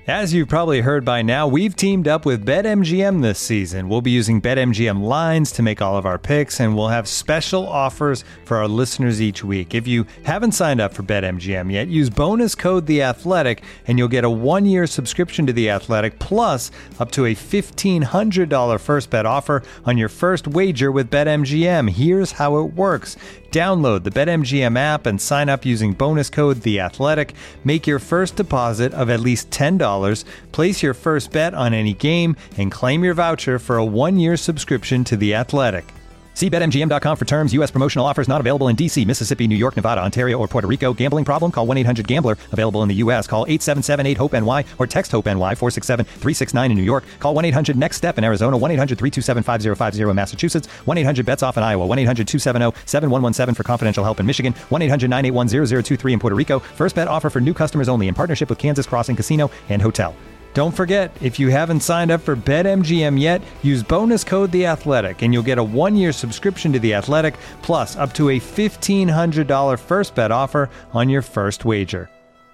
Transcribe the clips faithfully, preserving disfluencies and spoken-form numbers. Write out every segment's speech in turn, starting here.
As you've probably heard by now, we've teamed up with BetMGM this season. We'll be using BetMGM lines to make all of our picks, and we'll have special offers for our listeners each week. If you haven't signed up for BetMGM yet, use bonus code The Athletic, and you'll get a one-year subscription to The Athletic, plus up to a fifteen hundred dollars first bet offer on your first wager with BetMGM. Here's how it works. Download the BetMGM app and sign up using bonus code The Athletic. Make your first deposit of at least ten dollars, place your first bet on any game, and claim your voucher for a one-year subscription to The Athletic. See Bet M G M dot com for terms. U S promotional offers not available in D C, Mississippi, New York, Nevada, Ontario, or Puerto Rico. Gambling problem? Call one eight hundred gambler. Available in the U S. Call eight seven seven eight hope N Y or text HOPE-NY four six seven three six nine in New York. Call one eight hundred next step in Arizona. one eight hundred three two seven five zero five zero in Massachusetts. one eight hundred bets off in Iowa. one eight hundred two seven zero seven one one seven for confidential help in Michigan. one eight hundred nine eight one zero zero two three in Puerto Rico. First bet offer for new customers only in partnership with Kansas Crossing Casino and Hotel. Don't forget, if you haven't signed up for BetMGM yet, use bonus code The Athletic, and you'll get a one-year subscription to The Athletic, plus up to a fifteen hundred dollars first bet offer on your first wager.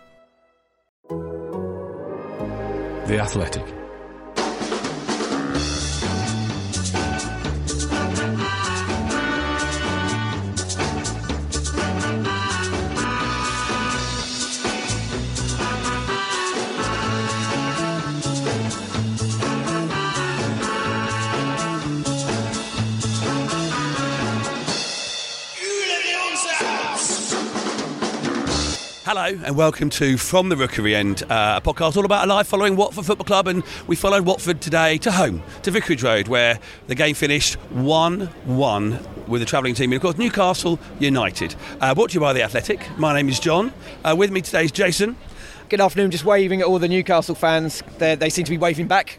The Athletic. Hello and welcome to From the Rookery End, uh, a podcast all about a life following Watford Football Club, and we followed Watford today to home, to Vicarage Road, where the game finished one one with the travelling team, and of course Newcastle United. Uh, brought to you by The Athletic. My name is John. Uh, with me today is Jason. Good afternoon, just waving at all the Newcastle fans. They're, they seem to be waving back.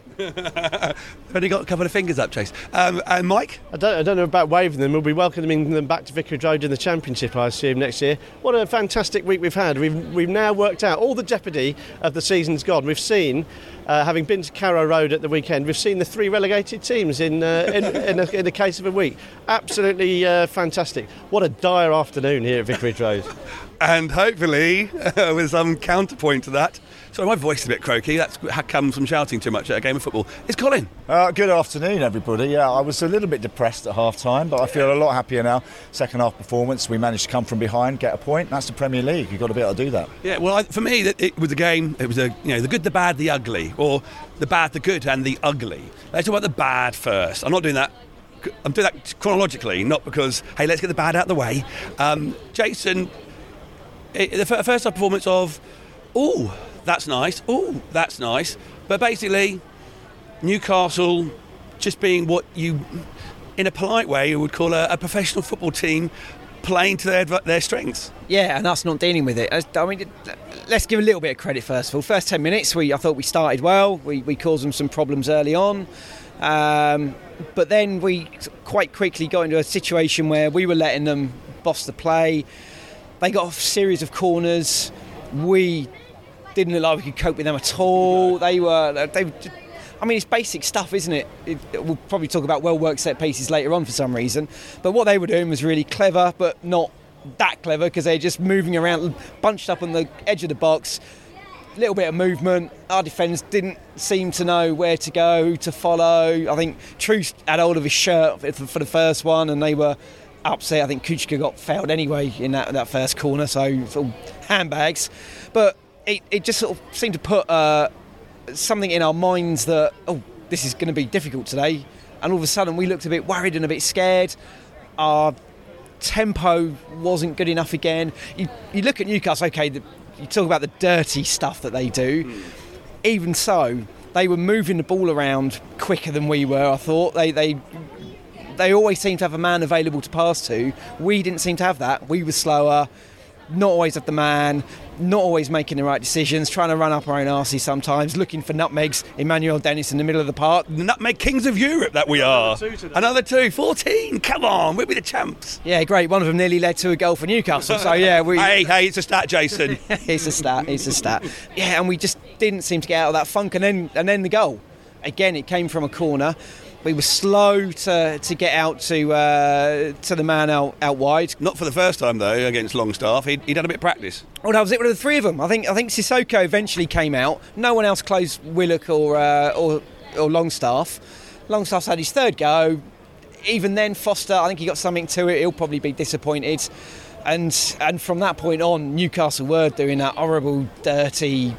Only got a couple of fingers up, Chase. Um, and Mike? I don't, I don't know about waving them. We'll be welcoming them back to Vicarage Road in the Championship, I assume, next year. What a fantastic week we've had. We've, we've now worked out all the jeopardy of the season's gone. We've seen, uh, having been to Carrow Road at the weekend, we've seen the three relegated teams in uh, in, in, a, in the case of a week. Absolutely uh, fantastic. What a dire afternoon here at Vicarage Road. And hopefully, uh, with some counterpoint to that, sorry, my voice is a bit croaky, that comes from shouting too much at a game of football. It's Colin. Uh, good afternoon, everybody. Yeah, I was a little bit depressed at half-time, but I feel a lot happier now. Second half performance, we managed to come from behind, get a point. That's the Premier League. You've got to be able to do that. Yeah, well, I, for me, it, it was a game. It was a you know the good, the bad, the ugly, or the bad, the good, and the ugly. Let's talk about the bad first. I'm not doing that. I'm doing that chronologically, not because hey, let's get the bad out of the way. Um, Jason. It, the first half performance of, oh, that's nice, oh, that's nice. But basically, Newcastle just being what you, in a polite way, you would call a, a professional football team playing to their their strengths. Yeah, and us not dealing with it. I mean, let's give a little bit of credit first of all. First ten minutes, we I thought we started well. We, we caused them some problems early on. Um, but then we quite quickly got into a situation where we were letting them boss the play. They got a series of corners. We didn't look like we could cope with them at all. They were, they. I mean, it's basic stuff, isn't it? it? We'll probably talk about well-worked set pieces later on for some reason. But what they were doing was really clever, but not that clever, because they're just moving around, bunched up on the edge of the box. A little bit of movement. Our defence didn't seem to know where to go, who to follow. I think Truce had hold of his shirt for the first one, and they were upset. I think Kuchka got fouled anyway in that that first corner, so it's all handbags. But it, it just sort of seemed to put uh, something in our minds that, oh, this is going to be difficult today. And all of a sudden we looked a bit worried and a bit scared. Our tempo wasn't good enough again. You, you look at Newcastle, okay, the, you talk about the dirty stuff that they do. Mm. Even so, they were moving the ball around quicker than we were, I thought. They... they They always seem to have a man available to pass to. We didn't seem to have that. We were slower, not always at the man, not always making the right decisions, trying to run up our own arses sometimes, looking for nutmegs. Emmanuel Dennis in the middle of the park. The nutmeg kings of Europe that we are. Another two, Another two. fourteen. Come on, we'll be the champs. Yeah, great. One of them nearly led to a goal for Newcastle. So, yeah. we. hey, hey, it's a stat, Jason. It's a stat, it's a stat. Yeah, and we just didn't seem to get out of that funk, and then, and then the goal. Again, it came from a corner. We were slow to, to get out to uh, to the man out, out wide. Not for the first time though against Longstaff. He'd, he'd had a bit of practice. Well, that was it with the three of them. I think I think Sissoko eventually came out. No one else closed Willock or uh, or, or Longstaff. Longstaff's had his third go. Even then, Foster, I think he got something to it. He'll probably be disappointed. And and from that point on, Newcastle were doing that horrible, dirty,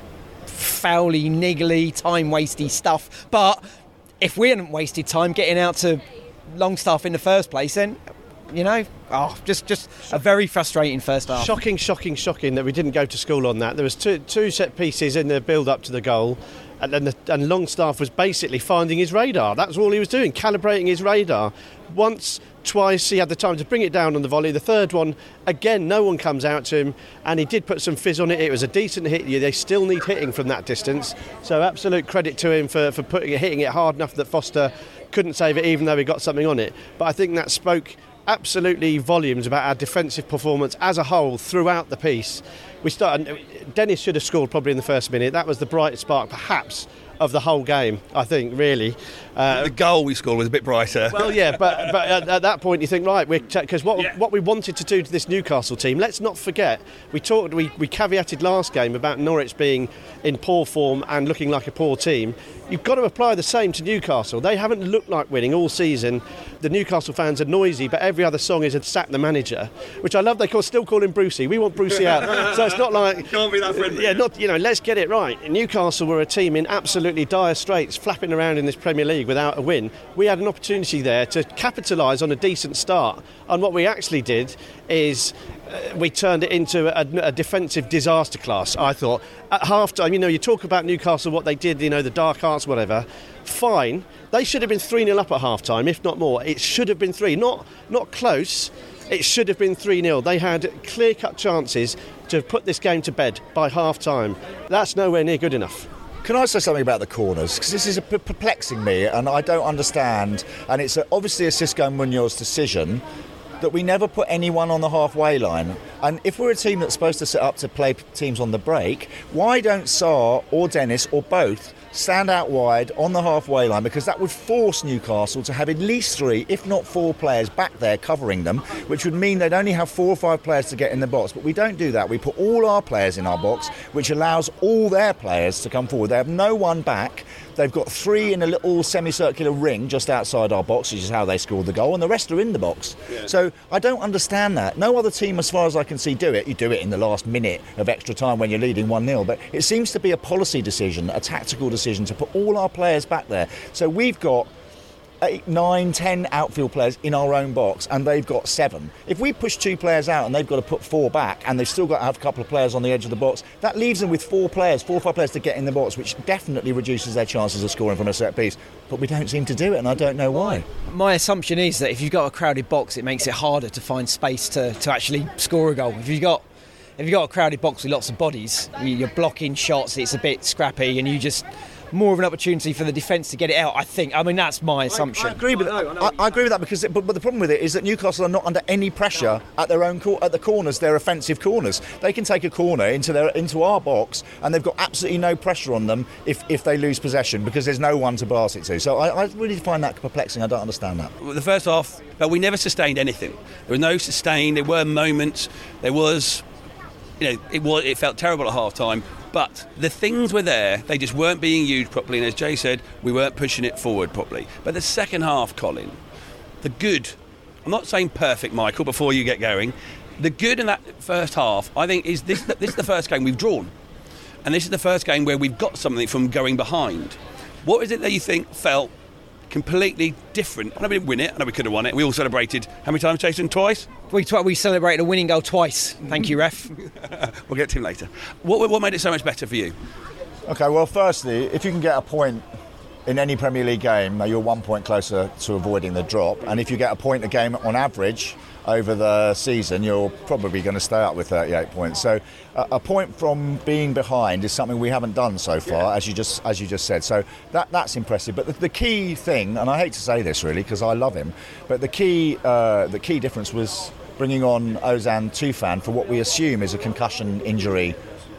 foully, niggly, time-wasty stuff. But if we hadn't wasted time getting out to Longstaff in the first place, then, you know, oh, just just a very frustrating first half. Shocking, shocking, shocking that we didn't go to school on that. There was two, two set pieces in the build-up to the goal, and then the, and Longstaff was basically finding his radar. That's all he was doing, calibrating his radar. Once, twice, he had the time to bring it down on the volley. The third one, again, no one comes out to him, and he did put some fizz on it. It was a decent hit. They still need hitting from that distance, so absolute credit to him for, for putting it, hitting it hard enough that Foster couldn't save it, even though he got something on it. But I think that spoke absolutely volumes about our defensive performance as a whole throughout the piece. We started. Dennis should have scored probably in the first minute. That was the bright spark, perhaps, of the whole game, I think, really. Uh, the goal we scored was a bit brighter. Well, yeah, but but at, at that point you think, right, we're because what yeah. what we wanted to do to this Newcastle team. Let's not forget, we talked, we we caveated last game about Norwich being in poor form and looking like a poor team. You've got to apply the same to Newcastle. They haven't looked like winning all season. The Newcastle fans are noisy, but every other song is had sacked the manager, which I love. They call, still call him Brucey. We want Brucey out. So it's not like Can't be that friendly. Yeah, not you know. Let's get it right. Newcastle were a team in absolutely dire straits, flapping around in this Premier League without a win. We had an opportunity there to capitalise on a decent start, and what we actually did is uh, we turned it into a, a defensive disaster class. I thought at half time, you know, you talk about Newcastle, what they did, you know, the dark arts, whatever. Fine, they should have been three nil up at half time, if not more. It should have been three, not not close. It should have been three nil. They had clear-cut chances to put this game to bed by half time. That's nowhere near good enough. Can I say something about the corners? Because this is p- perplexing me, and I don't understand. And it's a, obviously a Xisco Munoz decision that we never put anyone on the halfway line. And if we're a team that's supposed to set up to play teams on the break, why don't Sarr or Dennis or both stand out wide on the halfway line? Because that would force Newcastle to have at least three, if not four players back there covering them, which would mean they'd only have four or five players to get in the box. But we don't do that. We put all our players in our box, which allows all their players to come forward. They have no one back. They've got three in a little semicircular ring just outside our box, which is how they scored the goal, and the rest are in the box. Yeah. So I don't understand that. No other team, as far as I can see, do it. You do it in the last minute of extra time when you're leading one nil, but it seems to be a policy decision, a tactical decision to put all our players back there. So we've got eight, nine, ten outfield players in our own box, and they've got seven. If we push two players out and they've got to put four back, and they've still got to have a couple of players on the edge of the box, that leaves them with four players, four or five players to get in the box, which definitely reduces their chances of scoring from a set piece. But we don't seem to do it, and I don't know why. My assumption is that if you've got a crowded box, it makes it harder to find space to, to actually score a goal. If you've got if you've got a crowded box with lots of bodies, you're blocking shots, it's a bit scrappy, and you just more of an opportunity for the defence to get it out, I think. I mean, that's my assumption. I, I agree with that. I, I agree with that because, it, but, but the problem with it is that Newcastle are not under any pressure at their own cor- at the corners. They're offensive corners. They can take a corner into their into our box, and they've got absolutely no pressure on them if, if they lose possession because there's no one to pass it to. So I, I really find that perplexing. I don't understand that. The first half, but we never sustained anything. There was no sustain. There were moments. There was, you know, it was it felt terrible at half time. But the things were there, they just weren't being used properly, and as Jay said, we weren't pushing it forward properly. But the second half, Colin, the good, I'm not saying perfect, Michael, before you get going, the good in that first half, I think, is this, this is the first game we've drawn. And this is the first game where we've got something from going behind. What is it that you think felt completely different? I know we didn't win it, I know we could have won it. We all celebrated, how many times, Jason? Twice? We, tw- we celebrated a winning goal twice. Thank you, ref. We'll get to him later. What, what made it so much better for you? OK, well, firstly, if you can get a point in any Premier League game, you're one point closer to avoiding the drop. And if you get a point a game on average over the season, you're probably going to stay up with thirty-eight points. So uh, a point from being behind is something we haven't done so far, yeah. as you just as you just said. So that that's impressive. But the, the key thing, and I hate to say this really because I love him, but the key uh, the key difference was bringing on Ozan Tufan for what we assume is a concussion injury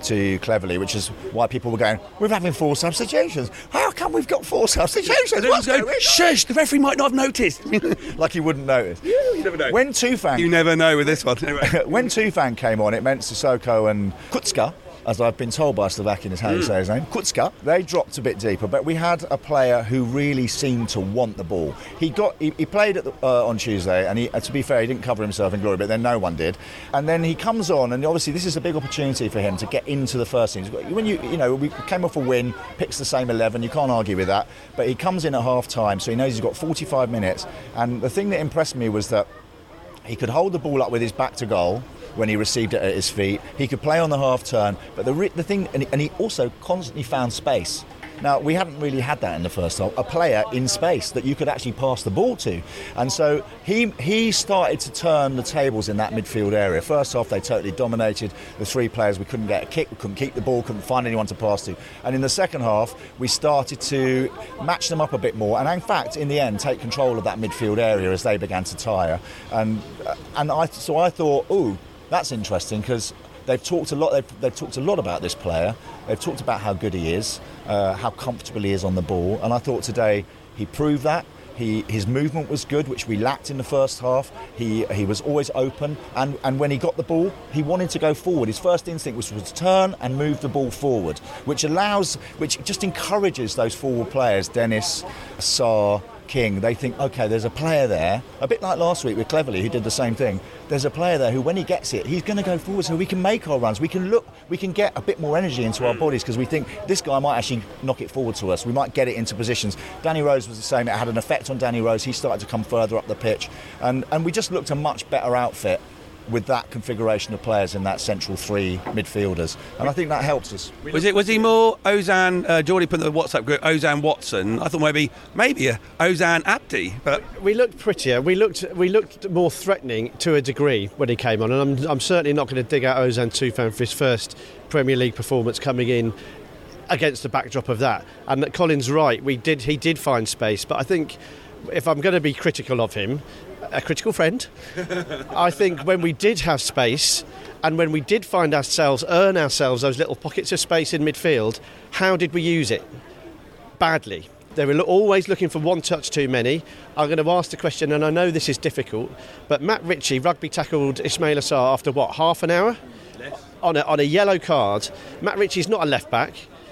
to Cleverley, which is why people were going, we're having four substitutions. How come we've got four substitutions? What's going on? Shush, the referee might not have noticed. Like he wouldn't notice. You never know. When Tufan, You never know with this one. Anyway. when Tufan came on, it meant Sissoko and Kucka, as I've been told by Slovakian is how you say his name, Kucka, they dropped a bit deeper, but we had a player who really seemed to want the ball. He got, he, he played at the, uh, on Tuesday, and he, uh, to be fair, he didn't cover himself in glory, but then no one did. And then he comes on, and obviously this is a big opportunity for him to get into the first team. When you, you know, we came off a win, picks the same eleven, you can't argue with that, but he comes in at half time, so he knows he's got forty-five minutes, and the thing that impressed me was that he could hold the ball up with his back to goal when he received it at his feet. He could play on the half turn, but the the thing, and he, and he also constantly found space. Now, we hadn't really had that in the first half, a player in space that you could actually pass the ball to. And so he he started to turn the tables in that midfield area. First half, they totally dominated the three players. We couldn't get a kick, we couldn't keep the ball, couldn't find anyone to pass to. And in the second half, we started to match them up a bit more. And in fact, in the end, take control of that midfield area as they began to tire. And, and I, so I thought, ooh, that's interesting, because they've talked a lot. They've, they've talked a lot about this player. They've talked about how good he is, uh, how comfortable he is on the ball. And I thought today he proved that. He, his movement was good, which we lacked in the first half. He he was always open, and, and when he got the ball, he wanted to go forward. His first instinct was to turn and move the ball forward, which allows, which just encourages those forward players, Dennis, Sarr, King. They think, okay, there's a player there, a bit like last week with Cleverley, who did the same thing. There's a player there who, when he gets it, he's going to go forward, so we can make our runs. We can look, we can get a bit more energy into our bodies, because we think this guy might actually knock it forward to us. We might get it into positions. Danny Rose was the same. It had an effect on Danny Rose. He started to come further up the pitch, and and we just looked a much better outfit with that configuration of players in that central three midfielders, and I think that helps us. Was it? Was he more Ozan? Uh, Geordie put in the WhatsApp group Ozan Watson. I thought maybe maybe a Ozan Abdi, but we looked prettier. We looked we looked more threatening to a degree when he came on, and I'm I'm certainly not going to dig out Ozan Tufan for his first Premier League performance coming in against the backdrop of that. And that Colin's right. We did he did find space, but I think if I'm going to be critical of him, a critical friend, I think when we did have space and when we did find ourselves, earn ourselves those little pockets of space in midfield, how did we use it? Badly. They were always looking for one touch too many. I'm going to ask the question, and I know this is difficult, but Matt Ritchie rugby tackled Ismaila Sarr after what, half an hour? Less. On a, on a yellow card. Matt Ritchie's not a left back,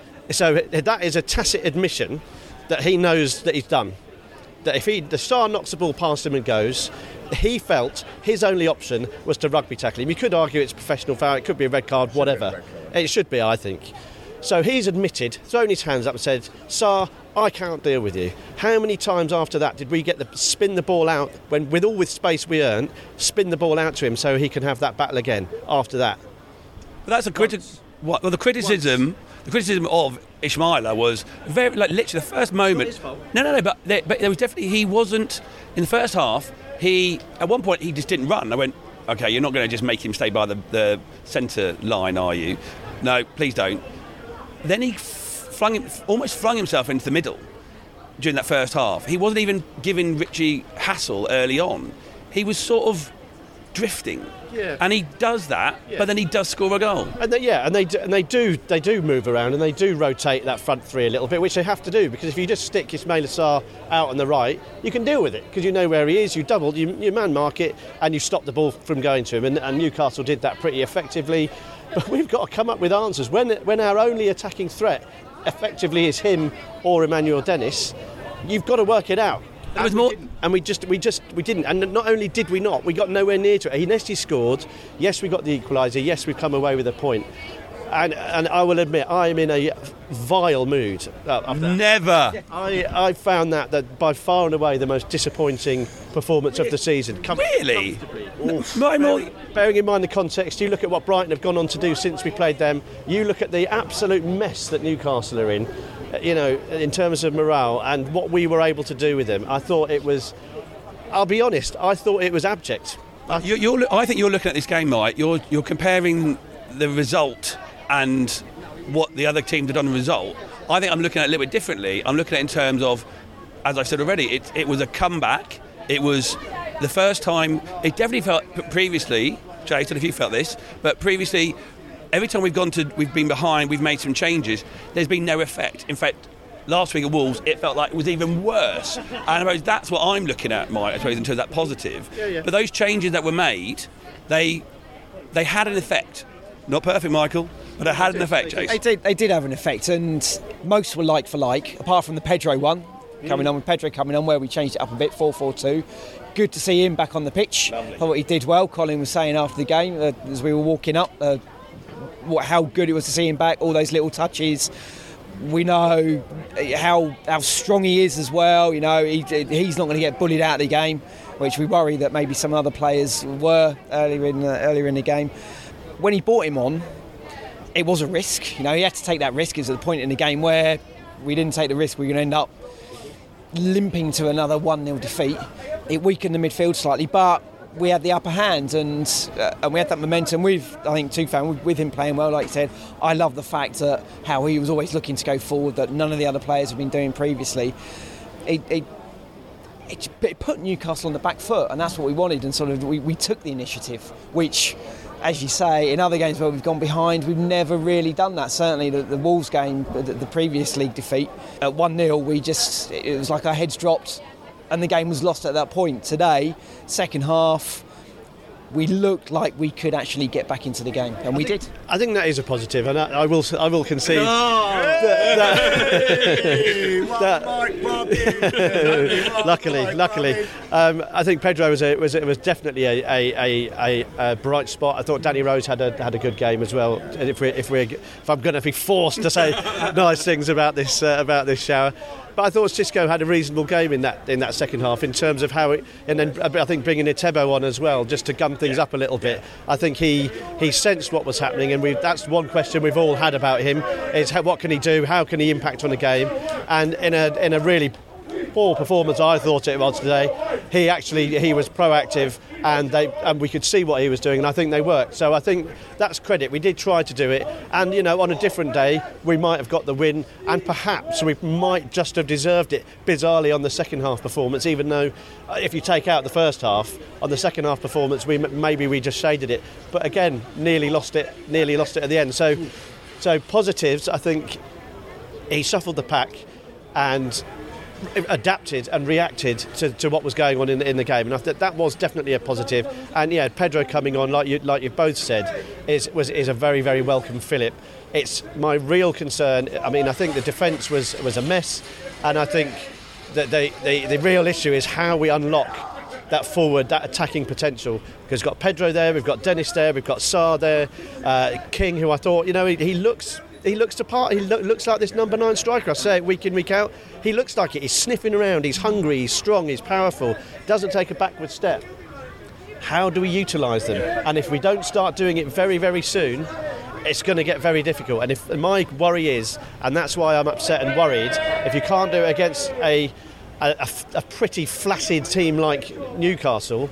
so that is a tacit admission that he knows that he's done. That if he, the Sarr knocks the ball past him and goes, he felt his only option was to rugby tackle him. You could argue it's a professional foul, it could be a red card, whatever. Red card. It should be, I think. So he's admitted, thrown his hands up and said, Sarr, I can't deal with you. How many times after that did we get the spin the ball out, when with all with space we earned, spin the ball out to him so he can have that battle again after that? But that's a critic. What? Well, the criticism, Once. the criticism of Ismaila was very, like, literally the first moment. It's not his fault. No, no, no. But there, but there was definitely he wasn't in the first half. He at one point he just didn't run. I went, okay, you're not going to just make him stay by the, the centre line, are you? No, please don't. Then he flung him, almost flung himself into the middle during that first half. He wasn't even giving Ritchie hassle early on. He was sort of drifting. Yeah. And he does that, yeah. but then he does score a goal. And they, yeah, and they do, and they do they do move around and they do rotate that front three a little bit, which they have to do, because if you just stick Ismaila Sarr out on the right, you can deal with it because you know where he is. You double, you, you man mark it, and you stop the ball from going to him. And, and Newcastle did that pretty effectively. But we've got to come up with answers when when our only attacking threat effectively is him or Emmanuel Dennis. You've got to work it out. It was more, and we just, we just, we didn't. And not only did we not, we got nowhere near to it. Inesti scored. Yes, we got the equaliser. Yes, we've come away with a point. And and I will admit, I am in a vile mood. Never. I, I found that that by far and away the most disappointing performance of the season. Com- really? No, bearing, bearing in mind the context, you look at what Brighton have gone on to do since we played them. You look at the absolute mess that Newcastle are in. You know, in terms of morale and what we were able to do with them, I thought it was. I'll be honest. I thought it was abject. I, you're, you're, I think you're looking at this game, Mike. You're you're comparing the result and what the other teams have done. The result. I think I'm looking at it a little bit differently. I'm looking at it in terms of, as I said already, it it was a comeback. It was the first time. It definitely felt previously. Jay, I don't know if you felt this, but previously, every time we've gone to, we've been behind, we've made some changes, there's been no effect. In fact, last week at Wolves, it felt like it was even worse. And I suppose that's what I'm looking at, Mike, I suppose, in terms of that positive. Yeah, yeah. But those changes that were made, they they had an effect. Not perfect, Michael, but it had an effect, Chase. They did, they did have an effect, and most were like for like, apart from the Pedro one, coming on with Pedro coming on, where we changed it up a bit, four four two. Good to see him back on the pitch. Lovely. Thought he did well. Colin was saying after the game, uh, as we were walking up, uh, what, how good it was to see him back, all those little touches. We know how how strong he is as well. You know, he, he's not going to get bullied out of the game, which we worry that maybe some other players were earlier in the, earlier in the game. When he brought him on, it was a risk. You know, he had to take that risk. It was at the point in the game where we didn't take the risk. We were going to end up limping to another one nil defeat. It weakened the midfield slightly, but we had the upper hand, and uh, and we had that momentum with, I think, Tufan, with, with him playing well, like you said. I love the fact that how he was always looking to go forward, that none of the other players have been doing previously. It, it, it, it put Newcastle on the back foot, and that's what we wanted, and sort of we, we took the initiative, which, as you say, in other games where we've gone behind, we've never really done that. Certainly the, the Wolves game, the, the previous league defeat, at one nil, we just, it was like our heads dropped and the game was lost at that point. Today, second half, we looked like we could actually get back into the game, and we did. I think that is a positive, and I, I will I will concede. Oh, that, hey, that, that, luckily, luckily, um, I think Pedro was a, was a, was definitely a, a, a, a bright spot. I thought Danny Rose had a had a good game as well. And if we if we if I'm going to be forced to say nice things about this uh, about this shower. But I thought Xisco had a reasonable game in that in that second half in terms of how it, and then I think bringing Etebo on as well, just to gum things up a little bit. I think he he sensed what was happening, and we that's one question we've all had about him is how, what can he do, how can he impact on the game, and in a in a really poor performance I thought it was today, he actually he was proactive, and they and we could see what he was doing, and I think they worked. So I think that's credit. We did try to do it, and you know, on a different day we might have got the win, and perhaps we might just have deserved it bizarrely on the second half performance, even though if you take out the first half, on the second half performance we maybe we just shaded it, but again nearly lost it nearly lost it at the end. So so positives, I think he shuffled the pack and adapted and reacted to, to what was going on in, in the game, and I thought that was definitely a positive. And yeah, Pedro coming on, like you like you both said, is was is a very very welcome fillip. It's my real concern. I mean, I think the defence was was a mess, and I think that the the, the real issue is how we unlock that forward, that attacking potential. Because we've got Pedro there, we've got Dennis there, we've got Sarr there, uh, King, who I thought, you know, he, he looks. He looks the part. He lo- looks like this number nine striker. I say it week in, week out. He looks like it. He's sniffing around. He's hungry. He's strong. He's powerful. Doesn't take a backward step. How do we utilise them? And if we don't start doing it very, very soon, it's going to get very difficult. And if and my worry is, and that's why I'm upset and worried, if you can't do it against a a, a pretty flaccid team like Newcastle,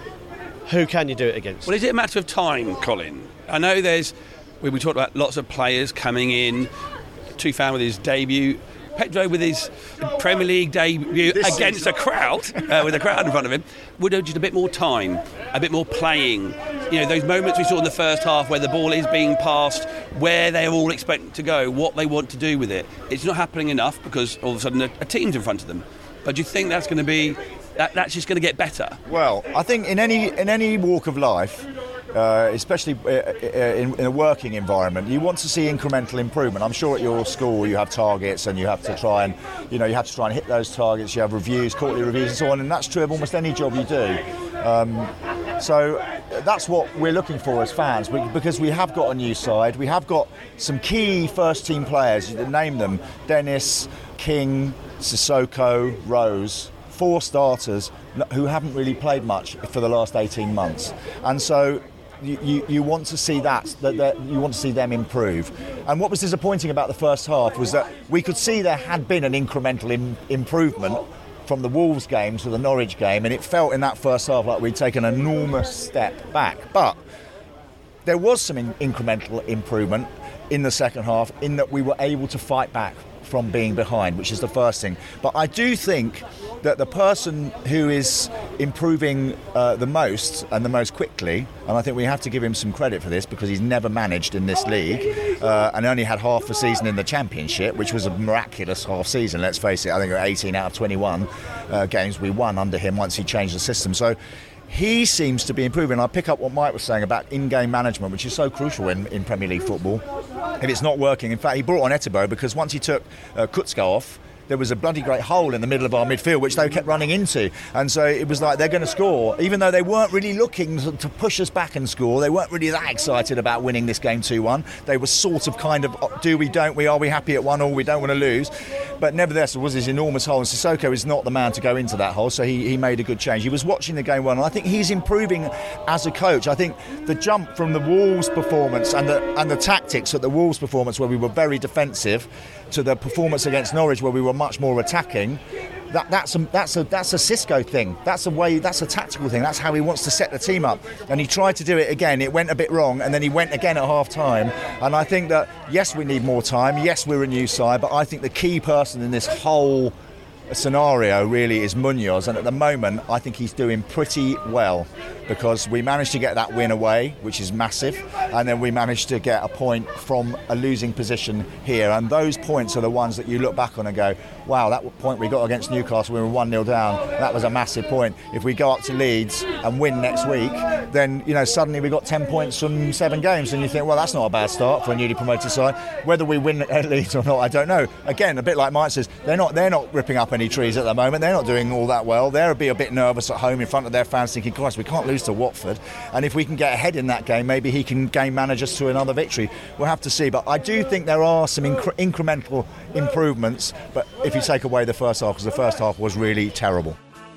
who can you do it against? Well, is it a matter of time, Colin? I know there's. We, we talked about lots of players coming in. Tufan with his debut, Pedro with his Premier League debut this against season. a crowd, uh, with a crowd in front of him. Would have just a bit more time, a bit more playing. You know, those moments we saw in the first half where the ball is being passed, where they're all expecting to go, what they want to do with it. It's not happening enough because all of a sudden a, a team's in front of them. But do you think that's going to be, that, that's just going to get better? Well, I think in any in any walk of life, Uh, especially in, in a working environment, you want to see incremental improvement. I'm sure at your school you have targets and you have to try and, you know, you have to try and hit those targets. You have reviews, quarterly reviews and so on, and that's true of almost any job you do. Um, so that's what we're looking for as fans, we, because we have got a new side. We have got some key first team players. You name them: Dennis, King, Sissoko, Rose. Four starters who haven't really played much for the last eighteen months, and so. You, you, you want to see that, that, that you want to see them improve. And what was disappointing about the first half was that we could see there had been an incremental in, improvement from the Wolves game to the Norwich game, and it felt in that first half like we'd taken an enormous step back. But there was some in, incremental improvement in the second half, in that we were able to fight back from being behind, which is the first thing. But I do think that the person who is improving uh, the most and the most quickly, and I think we have to give him some credit for this because he's never managed in this league uh, and only had half a season in the Championship, which was a miraculous half season, let's face it. I think there were eighteen out of twenty-one uh, games we won under him once he changed the system. So he seems to be improving. I pick up what Mike was saying about in-game management, which is so crucial in, in Premier League football. If it's not working, in fact, he brought on Etebo because once he took uh, Kutzko off, there was a bloody great hole in the middle of our midfield which they kept running into, and so it was like they're going to score even though they weren't really looking to push us back and score. They weren't really that excited about winning this game two one. They were sort of kind of do we, don't we, are we happy at one all, we don't want to lose, but nevertheless there was this enormous hole, and Sissoko is not the man to go into that hole, so he, he made a good change. He was watching the game well, and I think he's improving as a coach. I think the jump from the Wolves performance and the, and the tactics at the Wolves performance where we were very defensive to the performance against Norwich where we were much more attacking, that, that's a that's a that's a Xisco thing. That's a way. That's a tactical thing. That's how he wants to set the team up. And he tried to do it again. It went a bit wrong, and then he went again at half time. And I think that yes, we need more time. Yes, we're a new side, but I think the key person in this whole scenario really is Munoz, and at the moment I think he's doing pretty well because we managed to get that win away, which is massive, and then we managed to get a point from a losing position here, and those points are the ones that you look back on and go, wow, that point we got against Newcastle, we were one nil down, that was a massive point. If we go up to Leeds and win next week, then you know suddenly we got ten points from seven games, and you think, well, that's not a bad start for a newly promoted side. Whether we win at Leeds or not, I don't know. Again, a bit like Mike says, they're not they're not ripping up any trees at the moment. They're not doing all that well. They'll be a bit nervous at home in front of their fans, thinking, Christ, we can't lose to Watford. And if we can get ahead in that game, maybe he can game manage us to another victory. We'll have to see. But I do think there are some incre- incremental improvements. But if you take away the first half, because the first half was really terrible.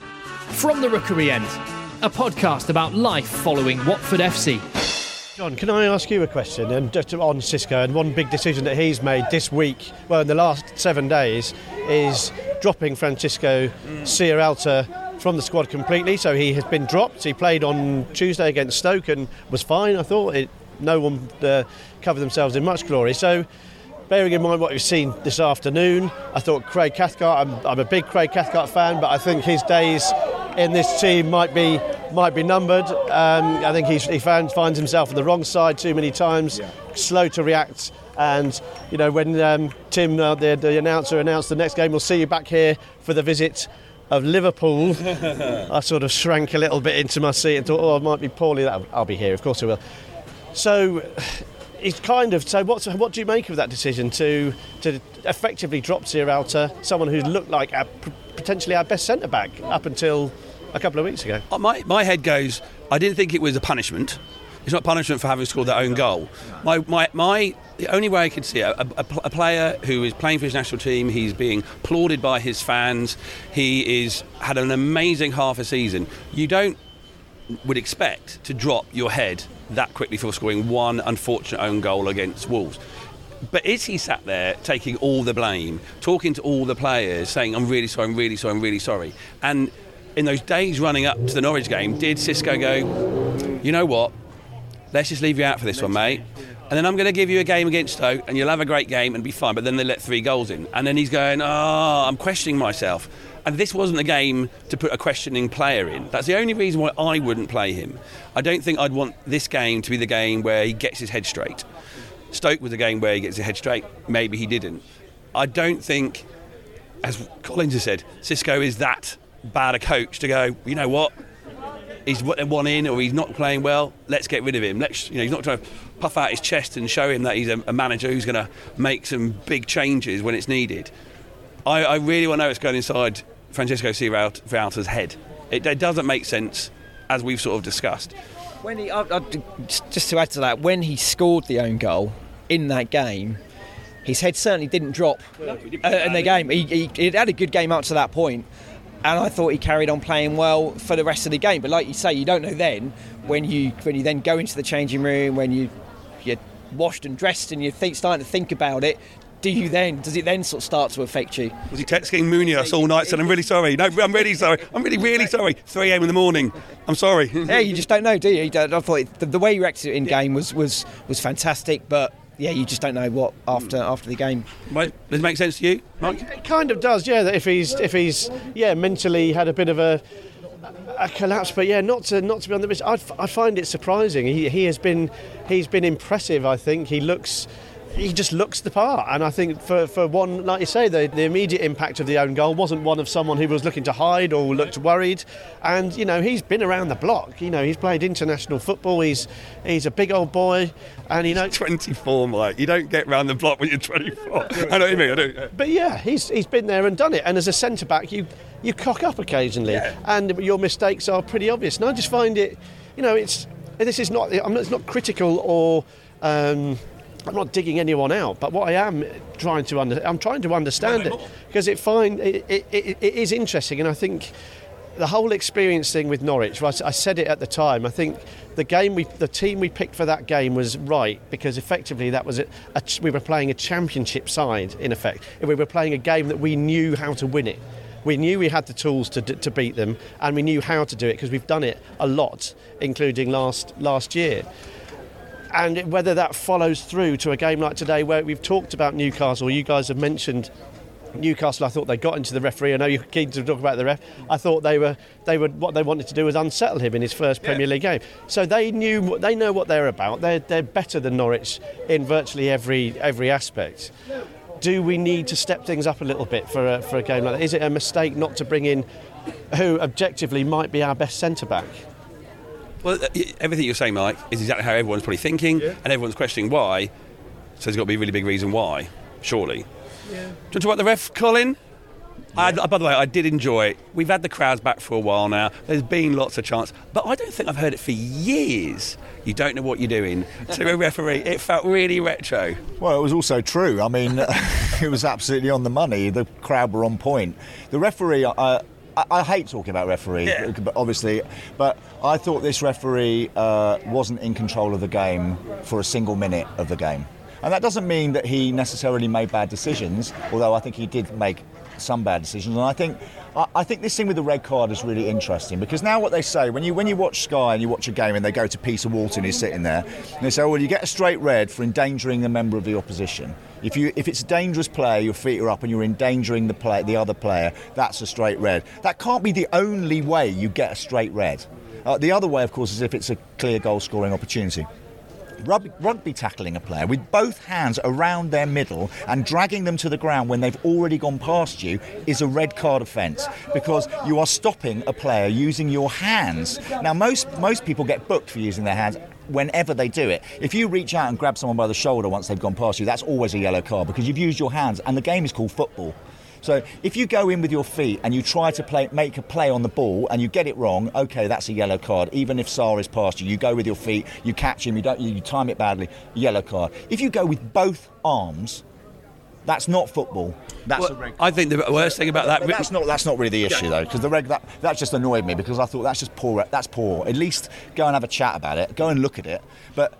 From the Rookery End, a podcast about life following Watford F C. John, can I ask you a question? And just on Xisco, and one big decision that he's made this week, well, in the last seven days, is dropping Francisco Sierralta from the squad completely. So he has been dropped. He played on Tuesday against Stoke and was fine, I thought. It, no one uh, covered themselves in much glory. So, bearing in mind what we've seen this afternoon, I thought Craig Cathcart, I'm, I'm a big Craig Cathcart fan, but I think his days in this team might be might be numbered. Um, I think he's, he finds, finds himself on the wrong side too many times, yeah. Slow to react. And, you know, when um, Tim, uh, the, the announcer, announced the next game, we'll see you back here for the visit of Liverpool, I sort of shrank a little bit into my seat and thought, oh, I might be poorly. I'll, I'll be here, of course I will. So it's kind of, so what's, what do you make of that decision to to effectively drop Sierralta, someone who looked like a, potentially our best centre-back up until a couple of weeks ago? My, my head goes, I didn't think it was a punishment. It's not punishment for having scored their own goal. My, my, my, the only way I could see it, a, a, a player who is playing for his national team, he's being applauded by his fans, he is had an amazing half a season. You don't would expect to drop your head that quickly for scoring one unfortunate own goal against Wolves. But is he sat there taking all the blame, talking to all the players, saying, I'm really sorry, I'm really sorry, I'm really sorry? And in those days running up to the Norwich game, did Xisco go, you know what, let's just leave you out for this one, mate, and then I'm going to give you a game against Stoke and you'll have a great game and be fine, but then they let three goals in. And then he's going, oh, I'm questioning myself. And this wasn't a game to put a questioning player in. That's the only reason why I wouldn't play him. I don't think I'd want this game to be the game where he gets his head straight. Stoke was a game where he gets his head straight. Maybe he didn't. I don't think, as Collins has said, Xisco is that bad a coach to go, you know what, he's one in or he's not playing well, let's get rid of him. Let's, you know, he's not trying to puff out his chest and show him that he's a, a manager who's going to make some big changes when it's needed. I, I really want to know what's going inside Francisco Sierralta's head. It, it doesn't make sense, as we've sort of discussed. When he, I, I, just to add to that, when he scored the own goal in that game, his head certainly didn't drop no, uh, in the game. He, he, he had a good game up to that point, and I thought he carried on playing well for the rest of the game. But like you say, you don't know then when you when you then go into the changing room, when you you're washed and dressed, and you're think, starting to think about it. Do you then? Does it then sort of start to affect you? Was he texting Munoz all night saying, I'm really sorry, no, I'm really sorry, I'm really, really sorry, three a.m. in the morning, I'm sorry. Yeah, you just don't know, do you? I thought the, the way you reacted in game was, was, was fantastic, but yeah, you just don't know what after after the game. Right. Does it make sense to you, Mike? It kind of does, yeah. That if he's if he's yeah mentally had a bit of a a collapse, but yeah, not to not to be on the pitch. I I find it surprising. He he has been he's been impressive. I think he looks. He just looks the part, and I think for, for one, like you say, the, the immediate impact of the own goal wasn't one of someone who was looking to hide or looked worried. And you know, he's been around the block. You know, he's played international football. He's he's a big old boy, and you know, twenty-four, Mike. You don't get round the block when you're twenty-four. I know what you mean. I do. But yeah, he's he's been there and done it. And as a centre back, you you cock up occasionally, yeah. and your mistakes are pretty obvious. And I just find it, you know, it's this is not I'm not, it's not critical or. Um, I'm not digging anyone out, but what I am trying to under, I'm trying to understand it because it find it, it, it, it is interesting, and I think the whole experience thing with Norwich. I said it at the time. I think the game we, the team we picked for that game was right because effectively that was a, a, we were playing a championship side in effect. We were playing a game that we knew how to win it. We knew we had the tools to to beat them, and we knew how to do it because we've done it a lot, including last last year. And whether that follows through to a game like today where we've talked about Newcastle, you guys have mentioned Newcastle. I thought they got into the referee. I know you're keen to talk about the ref. I thought they were they were what they wanted to do was unsettle him in his first yeah. Premier League game. So they knew they know what they're about. They're they're better than Norwich in virtually every every aspect. Do we need to step things up a little bit for a, for a game like that? Is it a mistake not to bring in who objectively might be our best centre back? Well, everything you're saying, Mike, is exactly how everyone's probably thinking, yeah. and everyone's questioning why. So there's got to be a really big reason why, surely. Yeah. Do you want to talk about the ref, Colin? Yeah. I, by the way, I did enjoy it. We've had the crowds back for a while now. There's been lots of chants, but I don't think I've heard it for years. You don't know what you're doing to a referee. It felt really retro. Well, it was also true. I mean, it was absolutely on the money. The crowd were on point. The referee... Uh, I, I hate talking about referee, yeah. but obviously, but I thought this referee uh, wasn't in control of the game for a single minute of the game. And that doesn't mean that he necessarily made bad decisions, although I think he did make some bad decisions. And I think I, I think this thing with the red card is really interesting because now what they say, when you when you watch Sky and you watch a game and they go to Peter Walton who's sitting there, and they say, oh, well, you get a straight red for endangering a member of the opposition. If you if it's a dangerous player, your feet are up and you're endangering the play, the other player, that's a straight red. That can't be the only way you get a straight red. Uh, the other way, of course, is if it's a clear goal-scoring opportunity. Rugby, rugby tackling a player with both hands around their middle and dragging them to the ground when they've already gone past you is a red card offence because you are stopping a player using your hands. Now, most most people get booked for using their hands whenever they do it. If you reach out and grab someone by the shoulder once they've gone past you, that's always a yellow card because you've used your hands and the game is called football. So if you go in with your feet and you try to play, make a play on the ball and you get it wrong, okay, that's a yellow card. Even if Sarr is past you, you go with your feet, you catch him, you don't, you time it badly, yellow card. If you go with both arms, that's not football. That's well, a red card. I think the worst thing about that, but that's not that's not really the issue though, because the reg that that just annoyed me because I thought that's just poor. That's poor. At least go and have a chat about it. Go and look at it, but.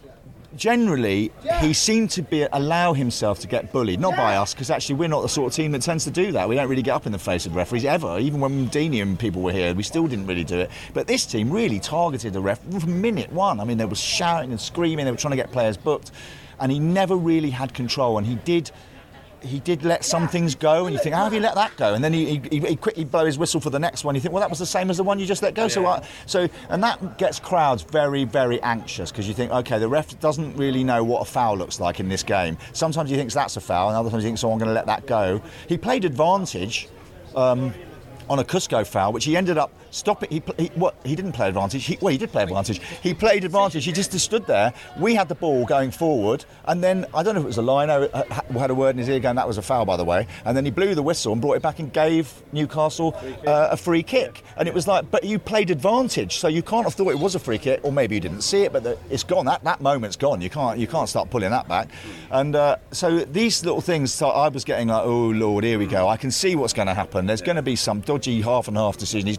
Generally, he seemed to be allow himself to get bullied, not by us, because actually we're not the sort of team that tends to do that. We don't really get up in the face of referees ever. Even when Dini and people were here, we still didn't really do it. But this team really targeted the ref from minute one. I mean, they were shouting and screaming. They were trying to get players booked, and he never really had control. And he did. He did let some things go, and you think, how have you let that go? And then he, he, he quickly blow his whistle for the next one. You think, well, that was the same as the one you just let go. Yeah. So, uh, so, and that gets crowds very, very anxious because you think, okay, the ref doesn't really know what a foul looks like in this game. Sometimes he thinks that's a foul, and other times he thinks, oh, I'm going to let that go. He played advantage um, on a Cusco foul, which he ended up stopping. He, he, what, he didn't play advantage. He, well, he did play advantage. He played advantage. He just stood there. We had the ball going forward, and then I don't know if it was a lino who had a word in his ear going, that was a foul, by the way. And then he blew the whistle and brought it back and gave Newcastle uh, a free kick. And it was like, but you played advantage, so you can't have thought it was a free kick, or maybe you didn't see it, but the, it's gone. That that moment's gone. You can't you can't start pulling that back. And uh, so these little things, so I was getting like, oh Lord, here we go. I can see what's going to happen. There's going to be some dodgy half and half decision. He's going to give it.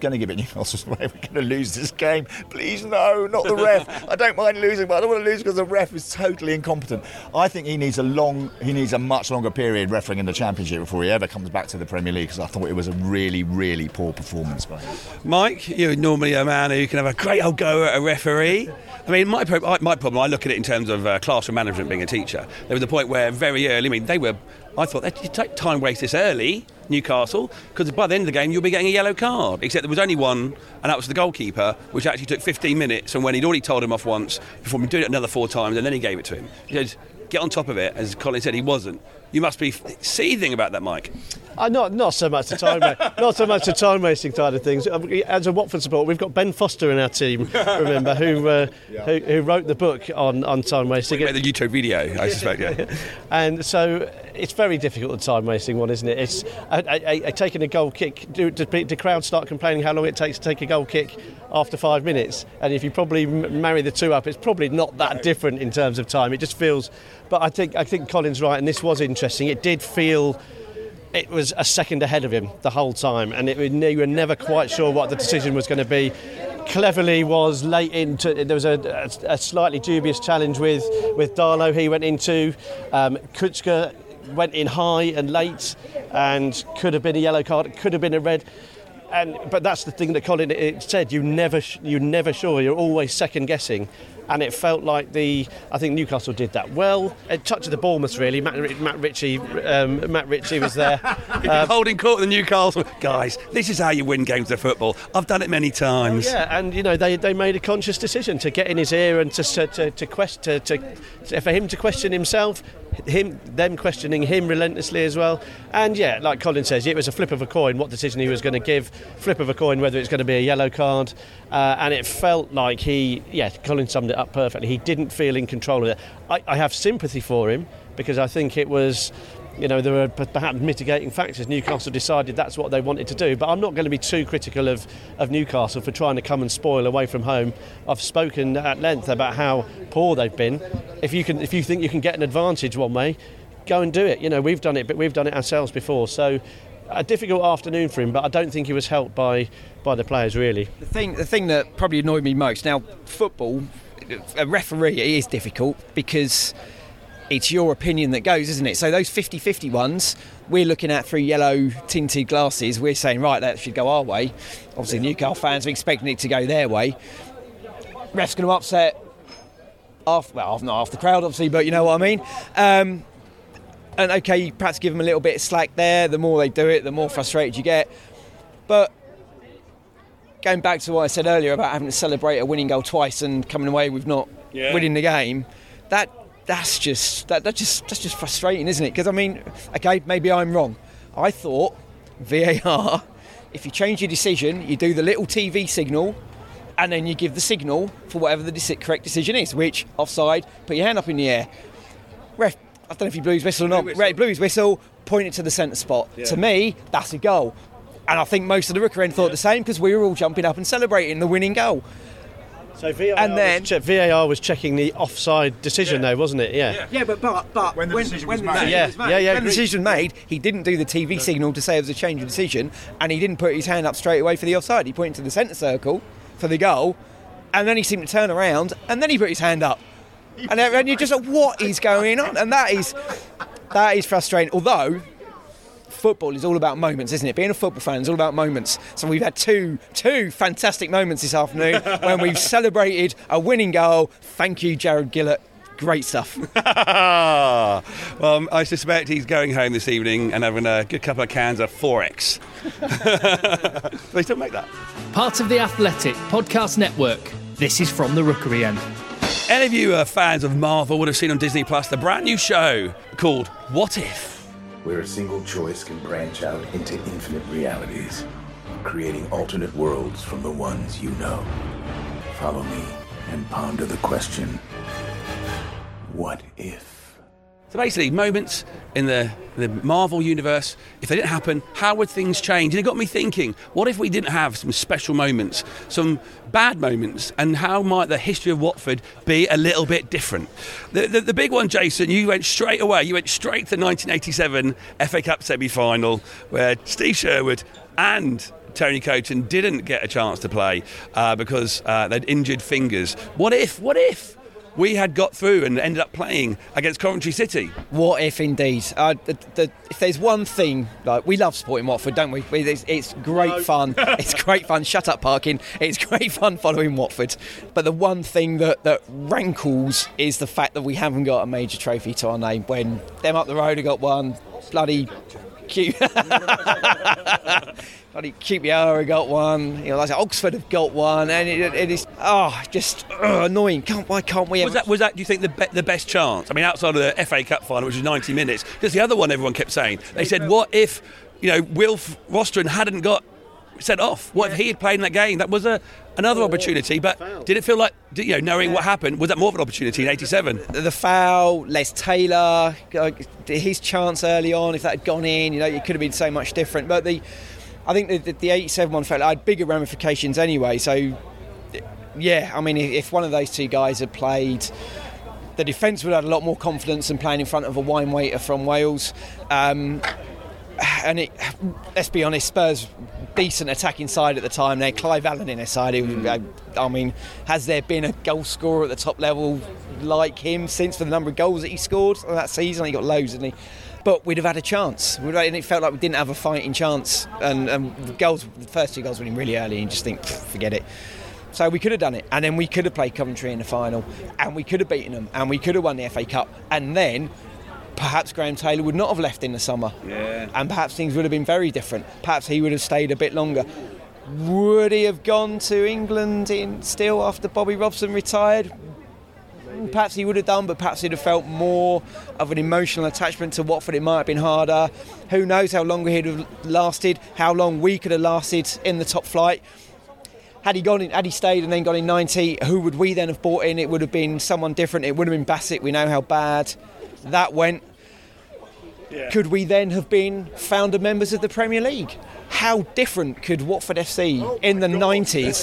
game. I was just like, we're going to lose this game. Please, no, not the ref. I don't mind losing, but I don't want to lose because the ref is totally incompetent. I think he needs a long, he needs a much longer period refereeing in the Championship before he ever comes back to the Premier League, because I thought it was a really, really poor performance by him. Mike, you're normally a man who can have a great old go at a referee. I mean, my, pro- my problem, I look at it in terms of uh, classroom management, being a teacher. There was a point where very early, I mean, they were, I thought, they take time waste this early, Newcastle, because by the end of the game you'll be getting a yellow card. Except there was only one, and that was the goalkeeper, which actually took fifteen minutes, and when he'd already told him off once, before we doing it another four times, and then he gave it to him. He said, get on top of it, as Colin said, he wasn't. You must be seething about that, Mike. Uh, not not so much the time, not so much the time wasting side of things. As a Watford supporter, we've got Ben Foster in our team. Remember, who uh, yeah. who, who wrote the book on, on time wasting. Well, he made the YouTube video, I suspect. Yeah. And so it's very difficult, the time wasting one, isn't it? It's a, a, a, taking a goal kick. Do, do the crowd start complaining how long it takes to take a goal kick after five minutes? And if you probably marry the two up, it's probably not that different in terms of time. It just feels. But I think I think Colin's right, and this was interesting. It did feel it was a second ahead of him the whole time, and it, you were never quite sure what the decision was going to be. Cleverly was late into. There was a, a, a slightly dubious challenge with with Darlow. He went into. Um, Kuczka went in high and late, and could have been a yellow card. It could have been a red. And but that's the thing that Colin it said. You never you never sure. You're always second guessing. And it felt like the, I think Newcastle did that well. A touch of the Bournemouth, really. Matt, Matt Ritchie, um, Matt Ritchie was there. um, Holding court in Newcastle, guys. This is how you win games of football. I've done it many times. Oh, yeah, and you know they, they made a conscious decision to get in his ear and to to to, to, quest, to, to, to for him to question himself. Him, them questioning him relentlessly as well. And yeah, like Colin says, it was a flip of a coin what decision he was going to give. Flip of a coin whether it's going to be a yellow card. Uh, and it felt like he, yeah, Colin summed it up perfectly. He didn't feel in control of it. I, I have sympathy for him because I think it was, you know, there were perhaps mitigating factors. Newcastle decided that's what they wanted to do. But I'm not going to be too critical of, of Newcastle for trying to come and spoil away from home. I've spoken at length about how poor they've been. If you can, if you think you can get an advantage one way, go and do it. You know, we've done it, but we've done it ourselves before. So a difficult afternoon for him, but I don't think he was helped by, by the players, really. The thing, the thing that probably annoyed me most, now, football, a referee, it is difficult because it's your opinion that goes, isn't it? So those fifty-fifty ones, we're looking at through yellow tinted glasses. We're saying, right, that should go our way. Obviously, Newcastle fans are expecting it to go their way. Ref's going to upset half, well, not half the crowd, obviously, but you know what I mean. Um, and okay, you perhaps give them a little bit of slack there. The more they do it, the more frustrated you get. But going back to what I said earlier about having to celebrate a winning goal twice and coming away with not yeah. winning the game, that. That's just that, that just that's just frustrating, isn't it? Because I mean, okay, maybe I'm wrong. I thought V A R, if you change your decision, you do the little T V signal, and then you give the signal for whatever the correct decision is. Which offside, put your hand up in the air. Ref, I don't know if he blew his whistle or not. Ref blew his whistle, pointed to the centre spot. Yeah. To me, that's a goal, and I think most of the Rooker end thought yeah. the same because we were all jumping up and celebrating the winning goal. So V A R, and then, was che- V A R was checking the offside decision, yeah. though, wasn't it? Yeah. Yeah, yeah but but, but when the when, decision when was made, yeah, was made, yeah, yeah, when the decision was made, he didn't do the T V signal to say it was a change of decision, and he didn't put his hand up straight away for the offside. He pointed to the centre circle for the goal, and then he seemed to turn around, and then he put his hand up, and, and you're just like, what is going on? And that is that is frustrating. Although football is all about moments, isn't it? Being a football fan is all about moments. So we've had two two fantastic moments this afternoon when we've celebrated a winning goal. Thank you, Jared Gillett. Great stuff. Well, I suspect he's going home this evening and having a good couple of cans of four X. They still make that. Part of the Athletic Podcast Network. This is From the Rookery End. Any of you uh, fans of Marvel would have seen on Disney Plus the brand new show called What If? Where a single choice can branch out into infinite realities, creating alternate worlds from the ones you know. Follow me and ponder the question, what if? So basically, moments in the, the Marvel universe, if they didn't happen, how would things change? And it got me thinking, what if we didn't have some special moments, some bad moments, and how might the history of Watford be a little bit different? The, the, the big one, Jason, you went straight away, you went straight to the nineteen eighty-seven F A Cup semi-final, where Steve Sherwood and Tony Coton didn't get a chance to play uh, because uh, they'd injured fingers. What if, what if we had got through and ended up playing against Coventry City? What if, indeed? Uh, the, the, if there's one thing, like, we love supporting Watford, don't we? we it's, it's great no. fun. It's great fun. Shut up, parking. It's great fun following Watford. But the one thing that, that rankles is the fact that we haven't got a major trophy to our name. When them up the road have got one, bloody cute. Bloody Q P R have got one, you know, like Oxford have got one, and it, it is oh just oh, annoying. Can't why can't we? Was that was that? Do you think the be- the best chance? I mean, outside of the F A Cup final, which was ninety minutes, because the other one everyone kept saying, they said, what if, you know, Wilf Rostron hadn't got sent off? What if he had played in that game? That was a another opportunity. But did it feel like, you know, knowing what happened, was that more of an opportunity in eighty-seven? The foul, Les Taylor, his chance early on, if that had gone in, you know, it could have been so much different. But the I think the, the, the eighty-seven one felt like had bigger ramifications anyway. So, yeah, I mean, if one of those two guys had played, the defence would have had a lot more confidence than playing in front of a wine waiter from Wales. Um, and it, let's be honest, Spurs decent attacking side at the time. They had Clive Allen in their side. Who, I mean, has there been a goal scorer at the top level like him since, for the number of goals that he scored that season? He got loads, didn't he? But we'd have had a chance. We'd, and it felt like we didn't have a fighting chance. And, and the goals, the first two goals went in really early, and you just think, forget it. So we could have done it, and then we could have played Coventry in the final, and we could have beaten them, and we could have won the F A Cup, and then perhaps Graham Taylor would not have left in the summer, yeah. and perhaps things would have been very different. Perhaps he would have stayed a bit longer. Would he have gone to England in still after Bobby Robson retired? Perhaps he would have done, but perhaps he'd have felt more of an emotional attachment to Watford. It might have been harder. Who knows how long he'd have lasted, how long we could have lasted in the top flight. Had he gone in, had he stayed and then gone in ninety, who would we then have brought in? It would have been someone different. It would have been Bassett. We know how bad that went. Yeah. Could we then have been founder members of the Premier League? How different could Watford F C oh in the God. nineties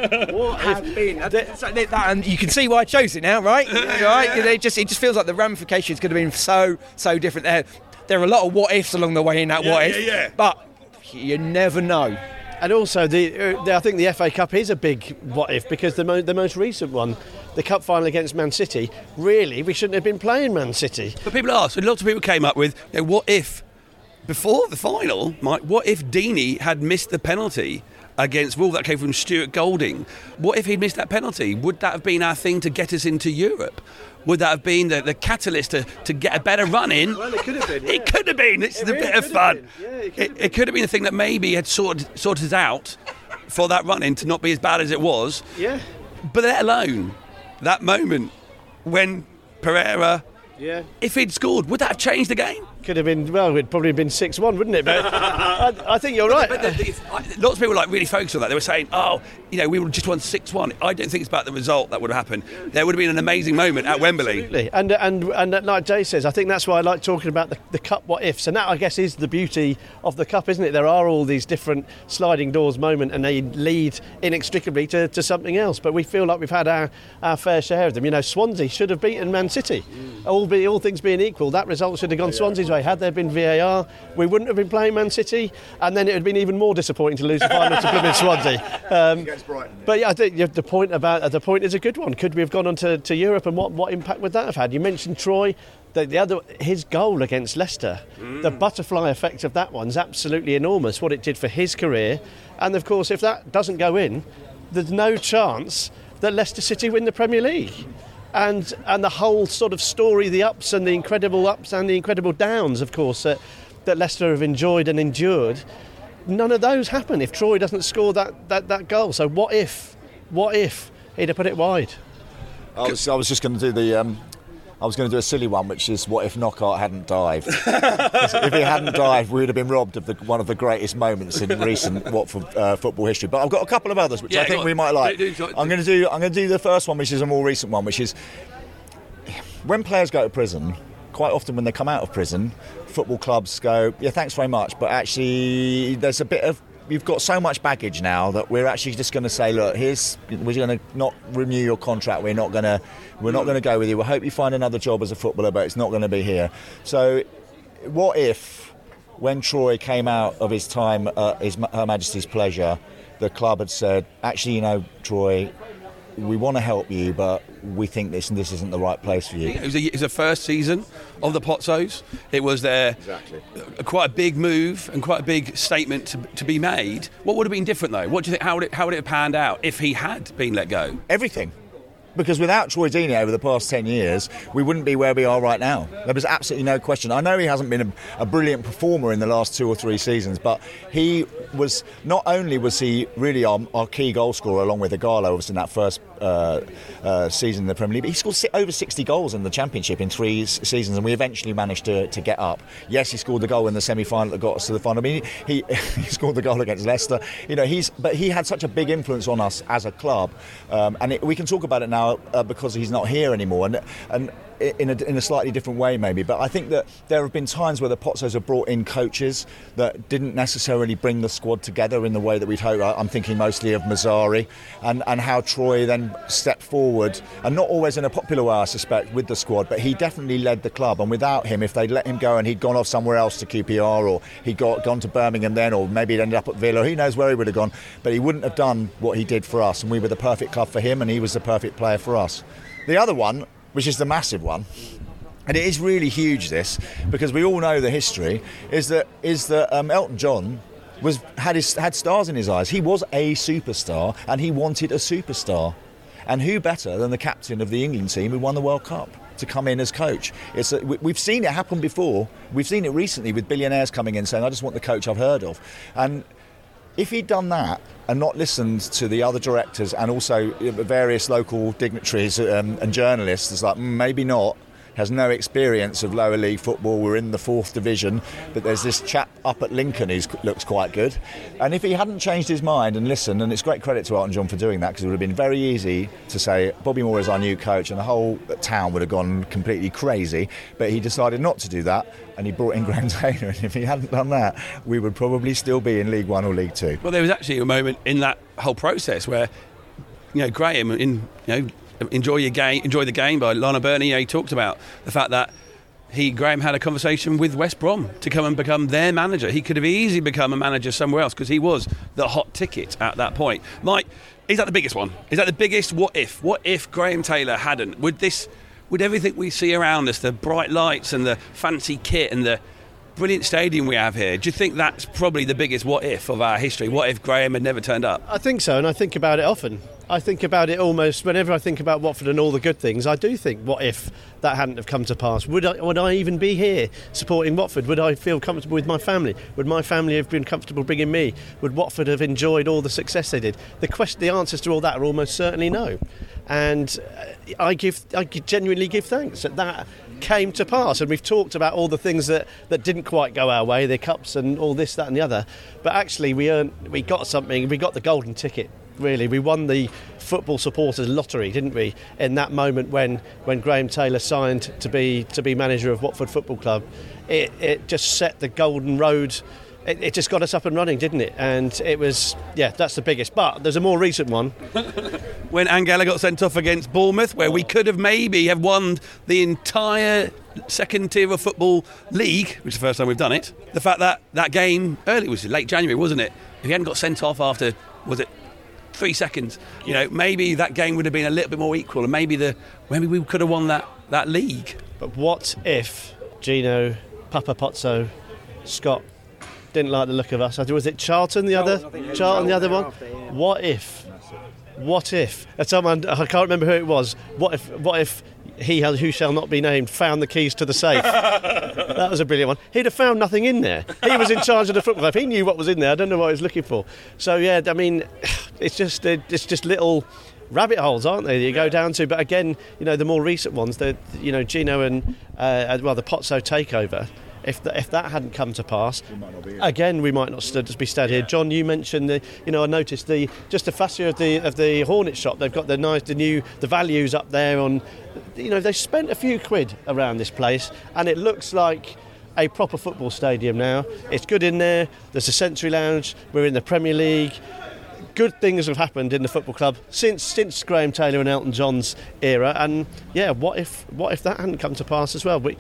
have been? That, and you can see why I chose it now, right? right? It just it just feels like the ramifications could have been so so different. There, there are a lot of what ifs along the way in that yeah, what if, yeah, yeah. but you never know. And also, the, uh, the I think the F A Cup is a big what if, because the mo- the most recent one, the cup final against Man City, really we shouldn't have been playing Man City. But people asked, and lots of people came up with, you know, what if before the final, Mike, what if Deeney had missed the penalty against Wolves that came from Stuart Golding? What if he'd missed that penalty? Would that have been our thing to get us into Europe? Would that have been the, the catalyst to, to get a better run in? Well, it could have been. Yeah. It could have been. It's it a really bit of fun. Yeah, it, could it, it could have been the thing that maybe had sorted, sorted us out for that run in to not be as bad as it was. Yeah. But let alone that moment when Pereira, yeah. if he'd scored, would that have changed the game? Could have been, well, it'd probably been six one, wouldn't it? But I, I think you're right. But the, the, lots of people like really focused on that. They were saying, oh, you know, we would have just won six one. I don't think it's about the result that would have happened. There would have been an amazing moment at Wembley. Absolutely. And, and, and like Jay says, I think that's why I like talking about the, the cup what-ifs. And that, I guess, is the beauty of the cup, isn't it? There are all these different sliding doors moments, and they lead inextricably to, to something else. But we feel like we've had our, our fair share of them. You know, Swansea should have beaten Man City. Mm. All, be, all things being equal, that result should have gone yeah. Swansea's way. Had there been V A R, we wouldn't have been playing Man City, and then it would have been even more disappointing to lose the final to Plymouth Swansea. Um, Against Brighton. But yeah, I think the point about uh, the point is a good one. Could we have gone on to, to Europe, and what, what impact would that have had? You mentioned Troy. The, the other, his goal against Leicester, mm. the butterfly effect of that one's absolutely enormous. What it did for his career, and of course, if that doesn't go in, there's no chance that Leicester City win the Premier League. And and the whole sort of story, the ups and the incredible ups and the incredible downs, of course, that, that Leicester have enjoyed and endured, none of those happen if Troy doesn't score that, that, that goal. So what if, what if he'd have put it wide? I was I was just going to do the um, I was going to do a silly one, which is what if Knockaert hadn't dived? If he hadn't dived, we would have been robbed of the, one of the greatest moments in recent Watford uh, football history. But I've got a couple of others which yeah, I think we might like. I'm going to do I'm going to do the first one, which is a more recent one, which is when players go to prison. Quite often, when they come out of prison, football clubs go, "Yeah, thanks very much," but actually, there's a bit of you've got so much baggage now that we're actually just going to say, look, here's we're going to not renew your contract. We're not going to we're not going to go with you. We hope you find another job as a footballer, but it's not going to be here. So, what if when Troy came out of his time at his, Her Majesty's pleasure, the club had said, actually, you know, Troy, we want to help you, but we think this this isn't the right place for you. It was, a, it was the first season of the Pozzos. It was their exactly. a, quite a big move and quite a big statement to, to be made. What would have been different, though? What do you think? How would it how would it have panned out if he had been let go? Everything. Because without Troy Deeney over the past ten years, we wouldn't be where we are right now. There was absolutely no question. I know he hasn't been a, a brilliant performer in the last two or three seasons, but he was, not only was he really our, our key goal scorer along with Igalo, obviously in that first uh, uh, season in the Premier League, but he scored over sixty goals in the Championship in three seasons, and we eventually managed to, to get up. Yes, he scored the goal in the semi-final that got us to the final. I mean, he, he scored the goal against Leicester. You know, he's but he had such a big influence on us as a club, um, and it, we can talk about it now uh, because he's not here anymore, and and. In a, in a slightly different way maybe, but I think that there have been times where the Pozzos have brought in coaches that didn't necessarily bring the squad together in the way that we'd hope. I'm thinking mostly of Mazzari and, and how Troy then stepped forward, and not always in a popular way I suspect with the squad, but he definitely led the club, and without him, if they'd let him go and he'd gone off somewhere else to Q P R, or he'd got, gone to Birmingham then, or maybe he'd ended up at Villa, who knows where he would have gone, but he wouldn't have done what he did for us, and we were the perfect club for him and he was the perfect player for us. The other one, which is the massive one, and it is really huge, this, because we all know the history, is that is that um, Elton John was had his had stars in his eyes. He was a superstar, and he wanted a superstar. And who better than the captain of the England team who won the World Cup to come in as coach? It's a, we've seen it happen before. We've seen it recently with billionaires coming in saying, I just want the coach I've heard of. And if he'd done that and not listened to the other directors and also various local dignitaries um, and journalists, it's like, mm, maybe not, has no experience of lower league football. We're in the fourth division, but there's this chap up at Lincoln who looks quite good. And if he hadn't changed his mind and listened, and it's great credit to Elton John for doing that, because it would have been very easy to say Bobby Moore is our new coach and the whole town would have gone completely crazy, but he decided not to do that, and he brought in Graham Taylor, and if he hadn't done that, we would probably still be in League One or League Two. Well, there was actually a moment in that whole process where, you know, Graham, in you know, enjoy your game, enjoy the game by Lana Burney. You know, he talked about the fact that he Graham had a conversation with West Brom to come and become their manager. He could have easily become a manager somewhere else because he was the hot ticket at that point. Mike, is that the biggest one? Is that the biggest what if? What if Graham Taylor hadn't? Would this, would everything we see around us, the bright lights and the fancy kit and the brilliant stadium we have here, do you think that's probably the biggest what if of our history? What if Graham had never turned up? I think so, and I think about it often. I think about it almost whenever I think about Watford and all the good things. I do think, what if that hadn't have come to pass? Would I, would I even be here supporting Watford? Would I feel comfortable with my family? Would my family have been comfortable bringing me? Would Watford have enjoyed all the success they did? The question, the answers to all that are almost certainly no. And I give, I genuinely give thanks that that came to pass. And we've talked about all the things that, that didn't quite go our way, the cups and all this, that and the other. But actually we earned, we got something, we got the golden ticket. Really, we won the football supporters lottery, didn't we? In that moment when, when Graham Taylor signed to be to be manager of Watford Football Club, it, it just set the golden road. It, it just got us up and running, didn't it? And it was, yeah, that's the biggest. But there's a more recent one. When Angela got sent off against Bournemouth, where we could have maybe have won the entire second tier of football league, which is the first time we've done it. The fact that that game early, it was late January, wasn't it? If he hadn't got sent off after, was it three seconds, you know, maybe that game would have been a little bit more equal, and maybe the maybe we could have won that, that league. But what if Gino, Papa Pozzo, Scott didn't like the look of us? Was it Charlton the other? Charlton, Charlton the other one? What if? What if? Someone, I can't remember who it was. What if? What if he who shall not be named found the keys to the safe? That was a brilliant one. He'd have found nothing in there. He was in charge of the football club. He knew what was in there. I don't know what he was looking for. So yeah, I mean, it's just it's just little rabbit holes, aren't they, that you go down to? But again, you know, the more recent ones, the you know Gino and uh, well the Pozzo takeover. If the, if that hadn't come to pass, we again we might not st- be stood here. John, you mentioned the, you know, I noticed the just the fascia of the of the Hornet shop. They've got the nice, the new, the values up there on, you know, they spent a few quid around this place, and it looks like a proper football stadium now. It's good in there. There's a sensory lounge. We're in the Premier League. Good things have happened in the football club since since Graham Taylor and Elton John's era. And yeah, what if what if that hadn't come to pass as well? We,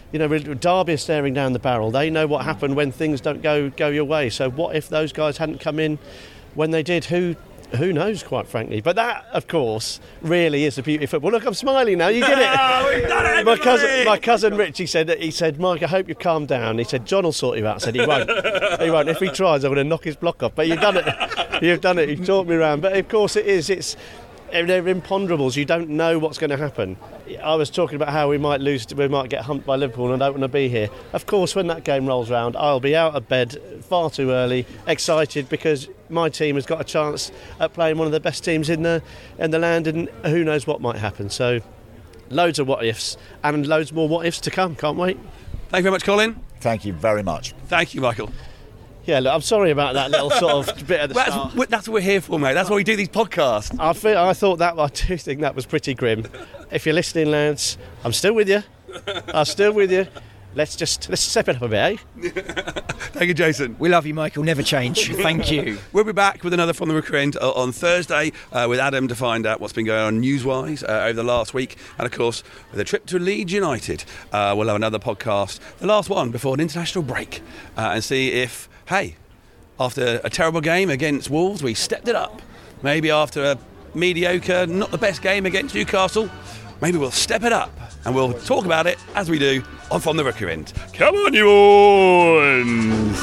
You know, Derby are staring down the barrel. They know what happened when things don't go go your way. So what if those guys hadn't come in when they did? Who who knows, quite frankly. But that, of course, really is the beauty of football. Look, I'm smiling now. You get it. Oh, we've done it, my cousin, my cousin Richie said that. He said, "Mike, I hope you calm down." He said, "John will sort you out." I said, "He won't. He won't. If he tries, I'm going to knock his block off." But you've done it. You've done it. You've talked me around. But of course, it is. It's they're imponderables. You don't know what's going to happen. I was talking about how we might lose, we might get humped by Liverpool, and I don't want to be here. Of course, when that game rolls round, I'll be out of bed far too early, excited because my team has got a chance at playing one of the best teams in the in the land, and who knows what might happen. So, loads of what ifs, and loads more what ifs to come. Can't wait. Thank you very much, Colin. Thank you very much. Thank you, Michael. Yeah, look, I'm sorry about that little sort of bit at the Well, start. that's, that's what we're here for, mate. That's why we do these podcasts. I feel, I thought that, I do think that was pretty grim. If you're listening, lads, I'm still with you. I'm still with you. Let's just let's step it up a bit, eh? Thank you, Jason. We love you, Michael. Never change. Thank you. We'll be back with another From the Rookery End uh, on Thursday uh, with Adam to find out what's been going on news-wise uh, over the last week. And, of course, with a trip to Leeds United, uh, we'll have another podcast, the last one before an international break, uh, and see if, hey, after a terrible game against Wolves, we stepped it up. Maybe after a mediocre, not the best game against Newcastle, maybe we'll step it up. And we'll talk about it, as we do, on From the Rookery End. Come on, you ones!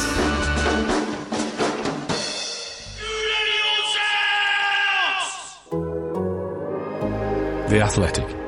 The Athletic.